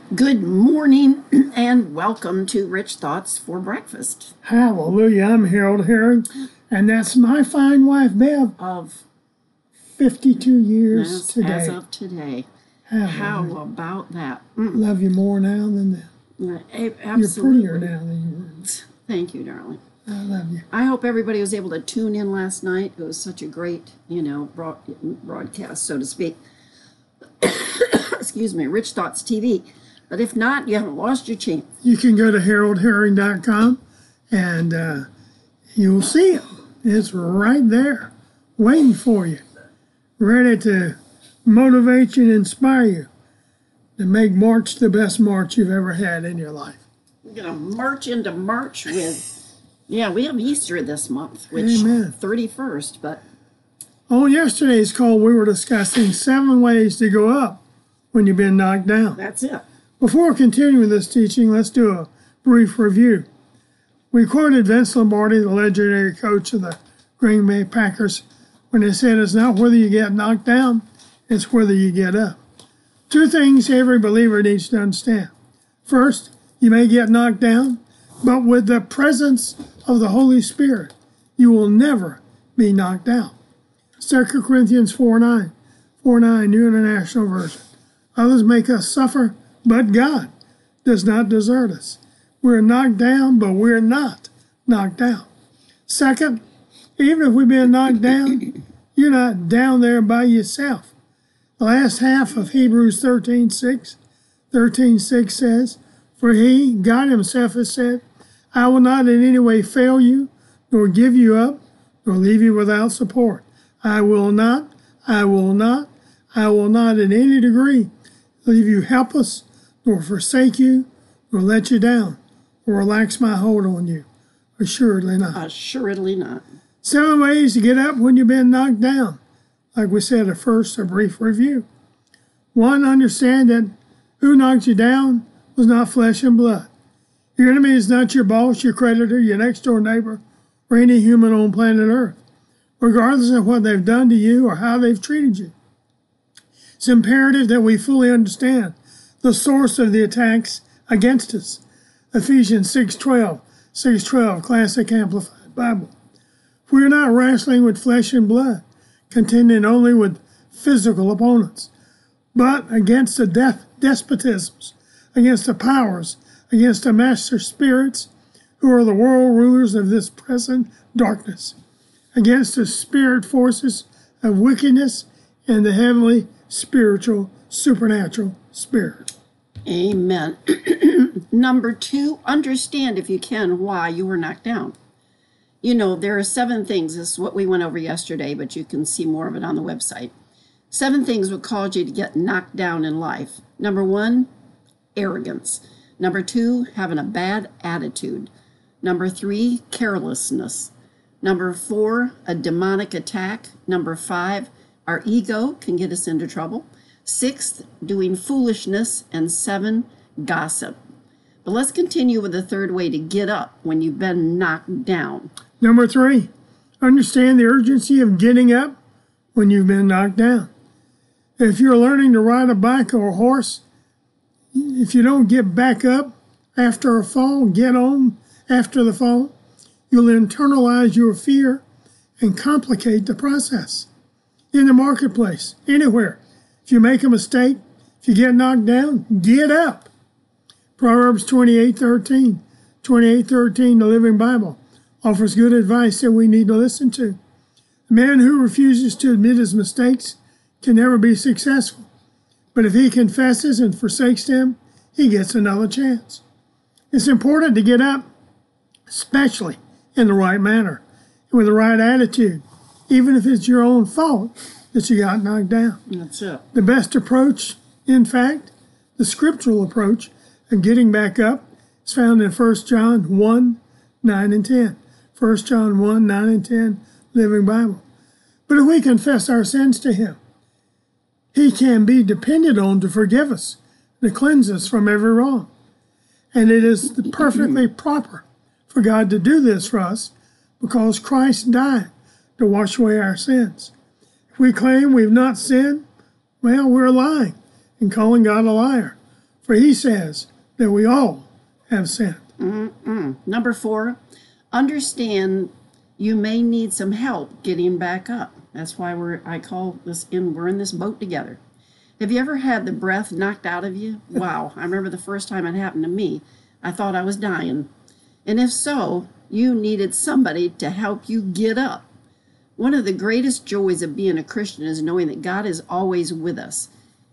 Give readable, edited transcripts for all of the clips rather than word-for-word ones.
Good morning and welcome to Rich Thoughts for Breakfast. Hallelujah. I'm Harold Herring, and that's my fine wife, Bev, Of 52 years today. As of today. Hallelujah. How about that? Love you more now than then. Absolutely. You're prettier now than you were. Thank you, darling. I love you. I hope everybody was able to tune in last night. It was such a great, broadcast, so to speak. Excuse me, Rich Thoughts TV. But if not, you haven't lost your chance. You can go to haroldherring.com and you'll see it. It's right there, waiting for you, ready to motivate you and inspire you to make March the best March you've ever had in your life. We're going to march into March with, we have Easter this month, which Amen. 31st, but... On yesterday's call, we were discussing 7 ways to go up when you've been knocked down. That's it. Before continuing this teaching, let's do a brief review. We quoted Vince Lombardi, the legendary coach of the Green Bay Packers, when he said, "It's not whether you get knocked down, it's whether you get up." 2 things every believer needs to understand. First, you may get knocked down, but with the presence of the Holy Spirit, you will never be knocked down. 2 Corinthians 4:9, New International Version. Others make us suffer, but God does not desert us. We're knocked down, but we're not knocked down. Second, even if we've been knocked down, you're not down there by yourself. The last half of Hebrews 13:6 says, "For he, God himself, has said, I will not in any way fail you, nor give you up, nor leave you without support. I will not in any degree leave you helpless, nor forsake you, nor let you down, or relax my hold on you. Assuredly not." Assuredly not. 7 ways to get up when you've been knocked down. Like we said at first, a brief review. 1, understand that who knocked you down was not flesh and blood. Your enemy is not your boss, your creditor, your next door neighbor, or any human on planet Earth, regardless of what they've done to you or how they've treated you. It's imperative that we fully understand the source of the attacks against us. Ephesians 6:12, Classic Amplified Bible. We are not wrestling with flesh and blood, contending only with physical opponents, but against the despotisms, against the powers, against the master spirits who are the world rulers of this present darkness, against the spirit forces of wickedness in the heavenly, spiritual, supernatural spirit. Amen. Number 2, understand if you can why you were knocked down. There are 7 things. This is what we went over yesterday, but you can see more of it on the website. 7 things would cause you to get knocked down in life. Number 1, arrogance. Number 2, having a bad attitude. Number 3, carelessness. Number 4, a demonic attack. Number 5, our ego can get us into trouble. 6, doing foolishness. And 7, gossip. But let's continue with the 3rd way to get up when you've been knocked down. Number 3, understand the urgency of getting up when you've been knocked down. If you're learning to ride a bike or a horse, if you don't get back up after a fall, get on after the fall, you'll internalize your fear and complicate the process. In the marketplace, anywhere, if you make a mistake, if you get knocked down, get up. Proverbs 28:13, the Living Bible, offers good advice that we need to listen to. A man who refuses to admit his mistakes can never be successful. But if he confesses and forsakes them, he gets another chance. It's important to get up, especially in the right manner, and with the right attitude, even if it's your own fault that you got knocked down. That's it. The best approach, in fact, the scriptural approach of getting back up is found in 1 John 1:9 and 10. 1 John 1:9 and 10, Living Bible. But if we confess our sins to him, he can be depended on to forgive us, to cleanse us from every wrong. And it is perfectly proper for God to do this for us because Christ died to wash away our sins. If we claim we've not sinned, well, we're lying and calling God a liar. For he says that we all have sinned. Number 4, understand you may need some help getting back up. That's why we're in this boat together. Have you ever had the breath knocked out of you? Wow, I remember the first time it happened to me. I thought I was dying. And if so, you needed somebody to help you get up. One of the greatest joys of being a Christian is knowing that God is always with us,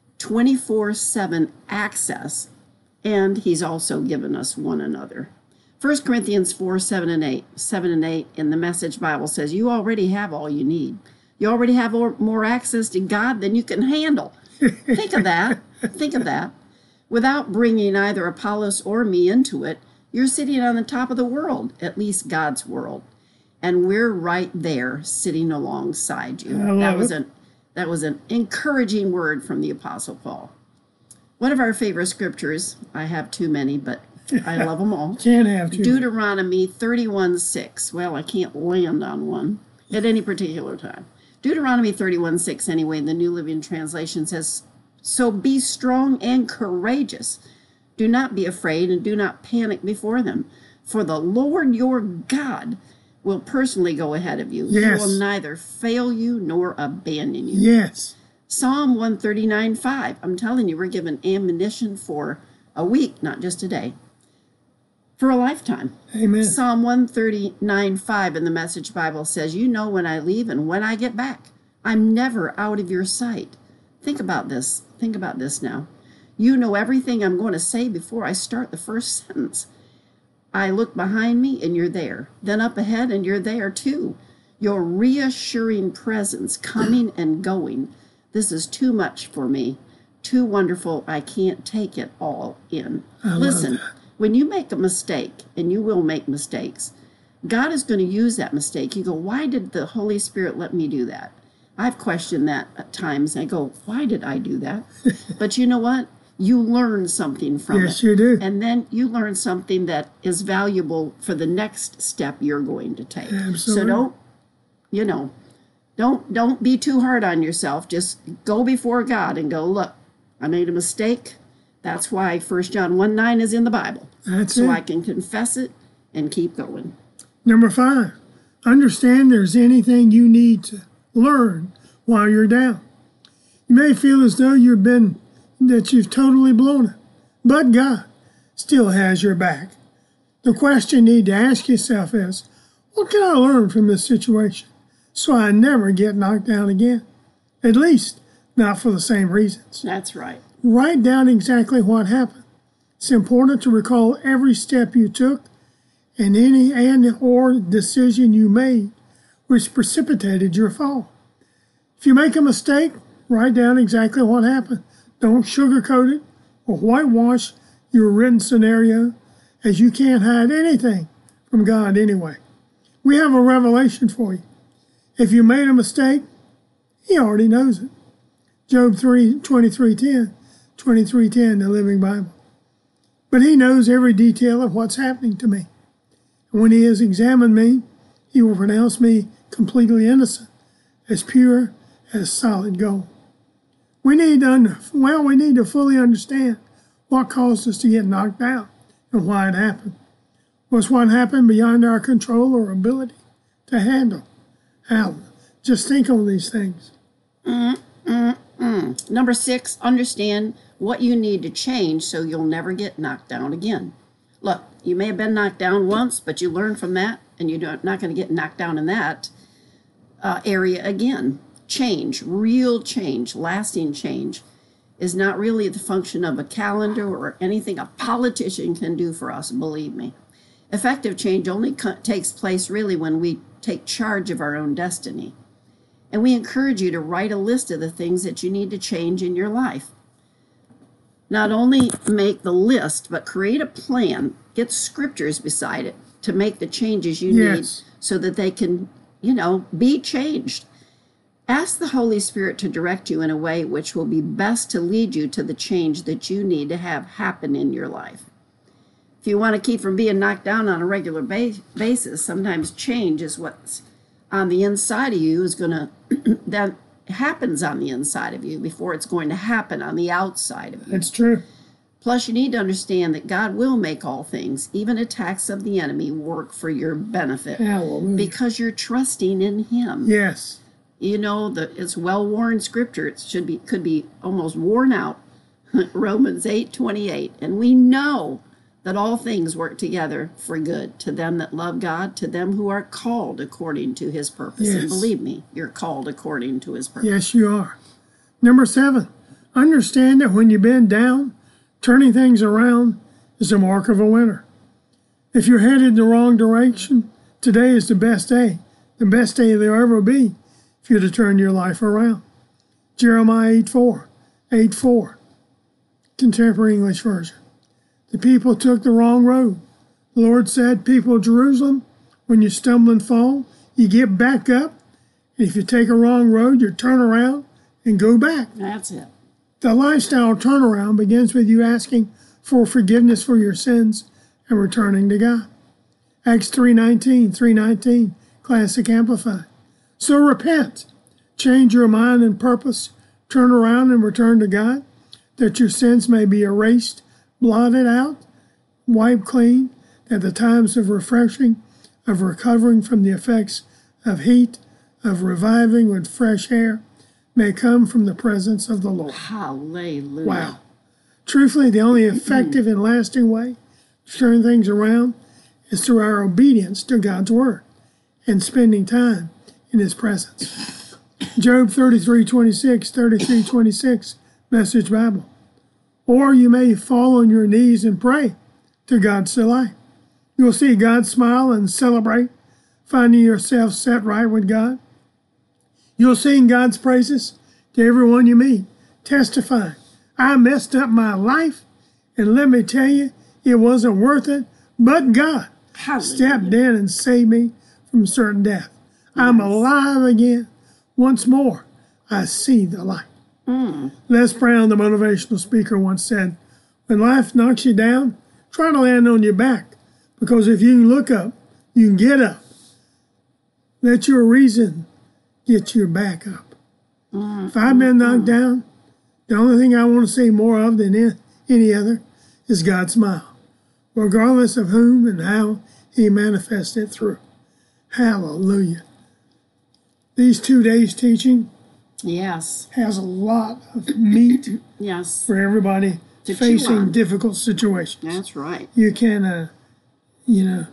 24/7 access, and he's also given us one another. 1 Corinthians 4, 7 and 8 in the Message Bible says, you already have all you need. You already have more access to God than you can handle. Think of that. Think of that. Without bringing either Apollos or me into it, you're sitting on the top of the world, at least God's world. And we're right there sitting alongside you. That was an encouraging word from the Apostle Paul. One of our favorite scriptures, I have too many, but I love them all. Can't have too many. Deuteronomy 31:6. Well, I can't land on one at any particular time. Deuteronomy 31:6 anyway, in the New Living Translation says, so be strong and courageous. Do not be afraid and do not panic before them. For the Lord your God will personally go ahead of you. Yes. He will neither fail you nor abandon you. Yes. Psalm 139:5. I'm telling you, we're given ammunition for a week, not just a day. For a lifetime. Amen. Psalm 139:5 in the Message Bible says, you know when I leave and when I get back. I'm never out of your sight. Think about this. Think about this now. You know everything I'm going to say before I start the first sentence. I look behind me and you're there. Then up ahead and you're there too. Your reassuring presence coming and going. This is too much for me. Too wonderful. I can't take it all in. Listen, when you make a mistake, and you will make mistakes, God is going to use that mistake. You go, why did the Holy Spirit let me do that? I've questioned that at times. I go, why did I do that? But you know what? You learn something from it. Yes, you do. And then you learn something that is valuable for the next step you're going to take. Absolutely. So don't be too hard on yourself. Just go before God and go, look, I made a mistake. That's why 1 John 1:9 is in the Bible. That's so it. I can confess it and keep going. Number 5, understand there's anything you need to learn while you're down. You may feel as though you've totally blown it, but God still has your back. The question you need to ask yourself is, what can I learn from this situation so I never get knocked down again? At least not for the same reasons. That's right. Write down exactly what happened. It's important to recall every step you took and any or decision you made which precipitated your fall. If you make a mistake, write down exactly what happened. Don't sugarcoat it or whitewash your written scenario, as you can't hide anything from God anyway. We have a revelation for you. If you made a mistake, he already knows it. Job 23:10, the Living Bible. But he knows every detail of what's happening to me. And when he has examined me, he will pronounce me completely innocent, as pure as solid gold. We need to fully understand what caused us to get knocked down and why it happened. Was what happened beyond our control or ability to handle? How? Just think on these things. Number 6, understand what you need to change so you'll never get knocked down again. Look, you may have been knocked down once, but you learn from that, and you're not going to get knocked down in that area again. Change, real change, lasting change, is not really the function of a calendar or anything a politician can do for us, believe me. Effective change only takes place really when we take charge of our own destiny. And we encourage you to write a list of the things that you need to change in your life. Not only make the list, but create a plan. Get scriptures beside it to make the changes you need so that they can, be changed. Ask the Holy Spirit to direct you in a way which will be best to lead you to the change that you need to have happen in your life. If you want to keep from being knocked down on a regular basis, sometimes change is what's on the inside of you is going to, that happens on the inside of you before it's going to happen on the outside of you. That's true. Plus, you need to understand that God will make all things, even attacks of the enemy, work for your benefit. Hallelujah. Because you're trusting in Him. Yes. You know, it's well-worn scripture. It could be almost worn out. Romans 8:28. And we know that all things work together for good to them that love God, to them who are called according to His purpose. Yes. And believe me, you're called according to His purpose. Yes, you are. Number 7, understand that when you bend down, turning things around is a mark of a winner. If you're headed in the wrong direction, today is the best day there'll ever be for you to turn your life around. Jeremiah 8:4, Contemporary English Version. The people took the wrong road. The Lord said, people of Jerusalem, when you stumble and fall, you get back up. And if you take a wrong road, you turn around and go back. That's it. The lifestyle turnaround begins with you asking for forgiveness for your sins and returning to God. Acts 3:19, Classic Amplified. So repent, change your mind and purpose, turn around and return to God, that your sins may be erased, blotted out, wiped clean, that the times of refreshing, of recovering from the effects of heat, of reviving with fresh air, may come from the presence of the Lord. Hallelujah. Wow. Truthfully, the only effective and lasting way to turn things around is through our obedience to God's Word and spending time in His presence. Job 33:26, Message Bible. Or you may fall on your knees and pray to God's delight. You'll see God smile and celebrate, finding yourself set right with God. You'll sing God's praises to everyone you meet, testifying, I messed up my life, and let me tell you, it wasn't worth it, but God stepped in and saved me from certain death. I'm alive again. Once more, I see the light. Les Brown, the motivational speaker, once said, when life knocks you down, try to land on your back, because if you can look up, you can get up. Let your reason get you back up. If I've been knocked down, the only thing I want to see more of than any other is God's smile, regardless of whom and how He manifests it through. Hallelujah. These 2 days teaching Yes. has a lot of meat Yes. for everybody To chew facing on. difficult situations. That's right. You can, you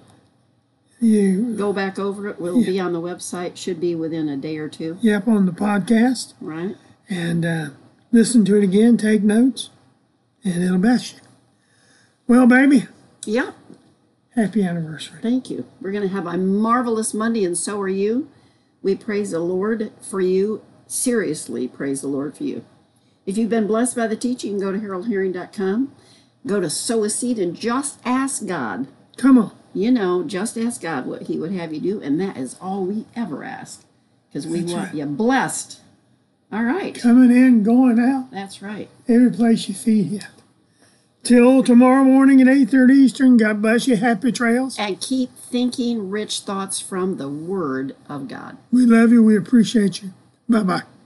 Go back over it. We'll be on the website. Should be within a day or two. yep, on the podcast Right. and listen to it again, take notes, and it'll bless you. Well, baby, Yep. happy anniversary. Thank you. We're going to have a marvelous Monday, and so are you. We praise the Lord for you. Seriously, praise the Lord for you. If you've been blessed by the teaching, go to haroldherring.com. Go to Sow a Seed and just ask God. Come on. You know, just ask God what He would have you do, and that is all we ever ask, because we That's want right. you blessed. All right. Coming in, going out, That's right. every place your feet hit. Till tomorrow morning at 8:30 Eastern, God bless you. Happy trails. And keep thinking rich thoughts from the Word of God. We love you. We appreciate you. Bye-bye.